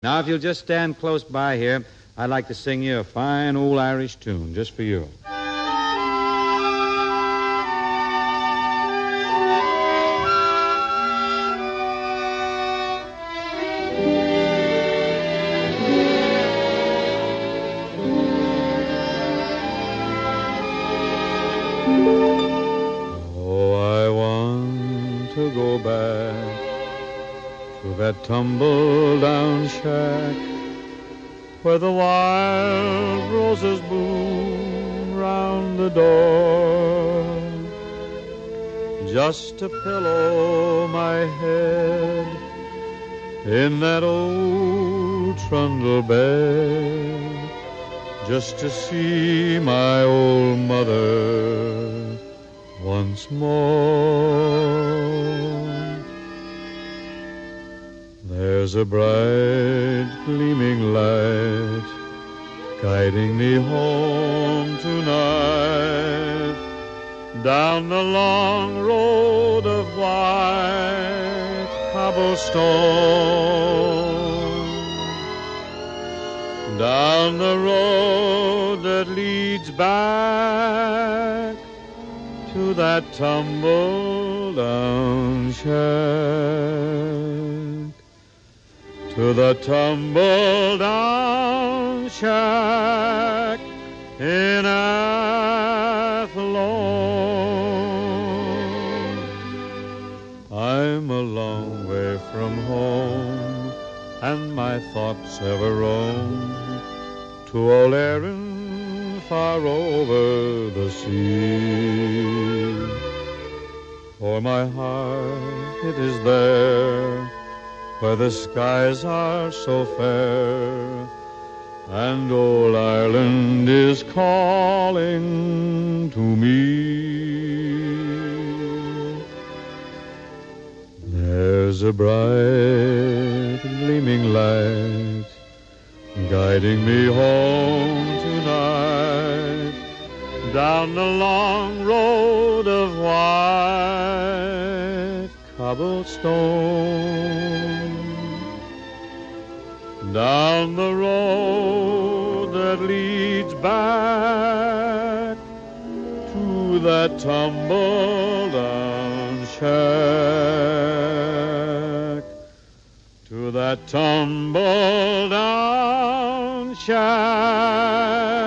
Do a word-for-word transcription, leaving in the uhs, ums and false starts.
Now, if you'll just stand close by here, I'd like to sing you a fine old Irish tune just for you. To go back to that tumble-down shack where the wild roses bloom round the door, just to pillow my head in that old trundle bed, just to see my old mother once more. There's a bright gleaming light guiding me home tonight, down the long road of white cobblestone, down the road that leads back to that tumble-down shack, to the tumble-down shack in Athlone. I'm a long way from home, and my thoughts ever roam to old Erin far over the sea. For my heart, it is there where the skies are so fair, and old Ireland is calling to me. There's a bright gleaming light guiding me home tonight, down the long road of white cobblestone, down the road that leads back to that tumble-down shack, to that tumble-down shack